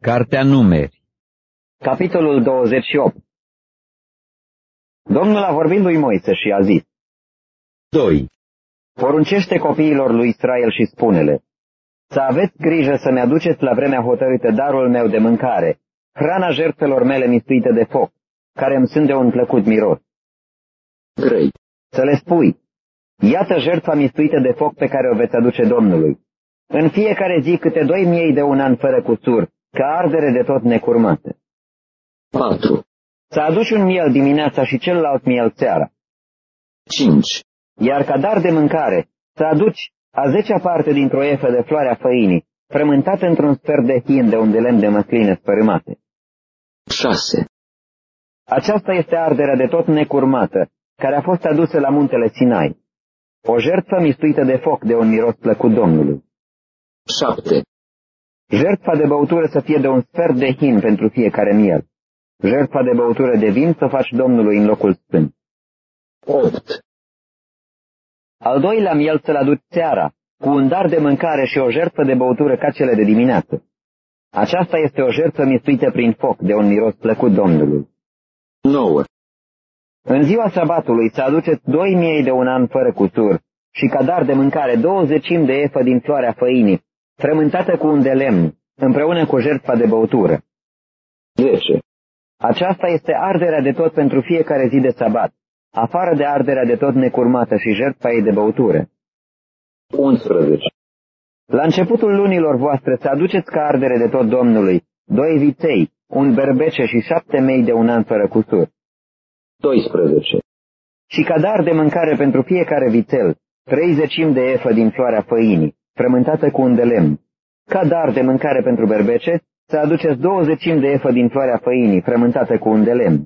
Cartea Numeri. Capitolul 28. Domnul a vorbit lui Moise și a zis: 2. Poruncește copiilor lui Israel și spune-le: să aveți grijă să-mi aduceți la vremea hotărâtă darul meu de mâncare, hrana jertfelor mele mistuite de foc, care îmi sunt de un plăcut miros. 3. Să le spui: iată jertfa mistuită de foc pe care o veți aduce Domnului. În fiecare zi câte 2.000 de un an fără cusur, ca ardere de tot necurmată. 4. Să aduci un miel dimineața și celălalt miel seara. 5. Iar ca dar de mâncare, să aduci a 10-a parte dintr-o efă de floarea făinii, frământată într-un sfert de hin de un de lemn de măsline sfărâmate. 6. Aceasta este arderea de tot necurmată, care a fost adusă la muntele Sinai, o jertfă mistuită de foc de un miros plăcut Domnului. 7. Jertfa de băutură să fie de un sfert de hin pentru fiecare miel. Jertfa de băutură de vin să faci Domnului în locul sfânt. 8. Al doilea miel să-l aduci seara, cu un dar de mâncare și o jertfă de băutură ca cele de dimineață. Aceasta este o jertfă mistuită prin foc de un miros plăcut Domnului. 9. În ziua sabatului să aduceți 2.000 de un an fără cusur și ca dar de mâncare 20 de efă din floarea făinii, frământată cu un de lemn, împreună cu jertfa de băutură. 10. Aceasta este arderea de tot pentru fiecare zi de sabat, afară de arderea de tot necurmată și jertfa ei de băutură. 11. La începutul lunilor voastre să aduceți ca ardere de tot Domnului 2 viței, un berbece și 7 mei de un an fără cusur. 12. Și ca dar de mâncare pentru fiecare vițel, 30 de efă din floarea făinii, frământată cu un de lemn. Ca dar de mâncare pentru berbece, să aduceți 20 de efă din floarea făinii, frământată cu un de lemn.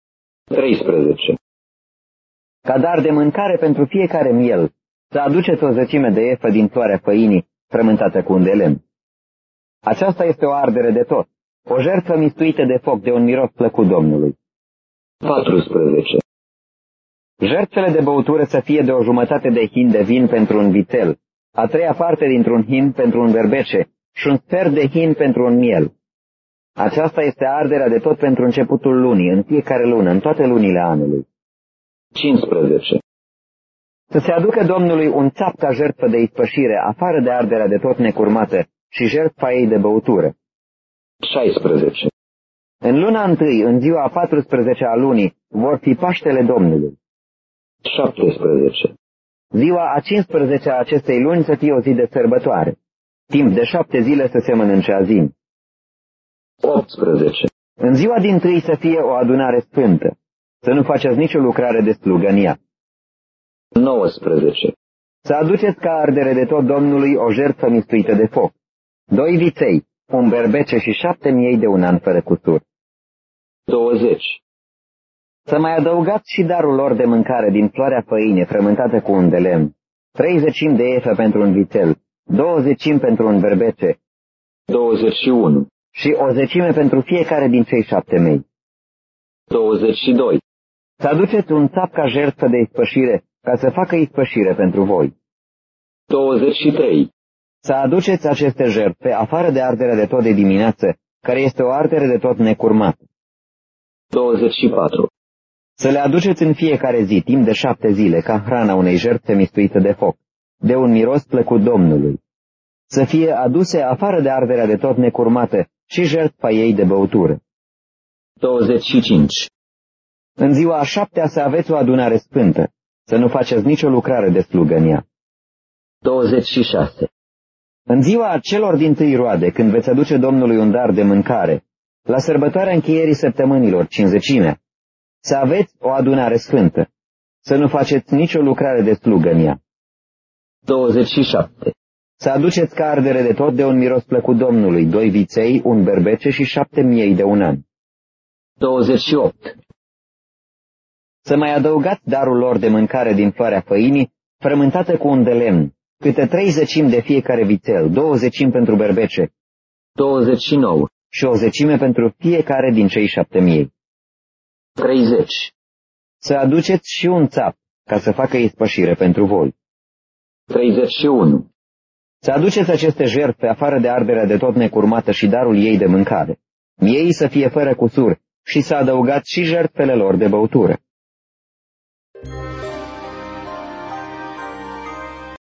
13. Ca dar de mâncare pentru fiecare miel, să aduceți o 10 de efă din floarea făinii, frământată cu un de lemn. Aceasta este o ardere de tot, o jertfă mistuită de foc de un miros plăcut Domnului. 14. Jertfele de băutură să fie de o jumătate de hin de vin pentru un vițel, a 3-a parte dintr-un hin pentru un berbece și un sfert de hin pentru un miel. Aceasta este arderea de tot pentru începutul lunii, în fiecare lună, în toate lunile anului. 15. Să se aducă Domnului un țap ca jertfă de ispășire, afară de arderea de tot necurmată și jertfa ei de băutură. 16. În luna întâi, în ziua a 14-a lunii, vor fi Paștele Domnului. 17. Ziua a 15-a acestei luni să fie o zi de sărbătoare. Timp de 7 zile să se mănânce azim. 18. În ziua dintâi să fie o adunare sfântă. Să nu faceți nicio lucrare de slugă în ea. 19. Să aduceți ca ardere de tot Domnului o jertfă mistuită de foc. 2 viței, un berbece și 7.000 de un an fără cusur. 20. Să mai adăugați și darul lor de mâncare din floarea făinii frământată cu un de lemn. 30 de efă pentru un vițel, 20 pentru un berbece. 21. Și o 10 pentru fiecare din cei 7 mei. 22. Să aduceți un țap ca jertfă de ispășire, ca să facă ispășire pentru voi. 23. Să aduceți aceste jertfe, afară de arderea de tot de dimineață, care este o ardere de tot necurmată. 24. Să le aduceți în fiecare zi, timp de 7 zile, ca hrana unei jertfe mistuite de foc, de un miros plăcut Domnului. Să fie aduse afară de arderea de tot necurmată și jertfa ei de băutură. 25. În ziua a 7-a să aveți o adunare sfântă, să nu faceți nicio lucrare de slugă în ea. 26. În ziua celor dintâi roade, când veți aduce Domnului un dar de mâncare, la sărbătoarea încheierii săptămânilor, Cincizecimea, să aveți o adunare sfântă, să nu faceți nicio lucrare de slugă în ea. 27. Să aduceți ca ardere de tot de un miros plăcut Domnului, 2 viței, un berbece și 7.000 de un an. 28. Să mai adăugați darul lor de mâncare din floarea făinii, frământată cu un de lemn, câte 30 de fiecare vițel, 20 pentru berbece. 29. Și o 10 pentru fiecare din cei 7.000. 30. Să aduceți și un țap, ca să facă ispășire pentru voi. 31. Să aduceți aceste jertfe afară de arderea de tot necurmată și darul ei de mâncare. Miei să fie fără cusur și să adăugați și jertfele lor de băutură.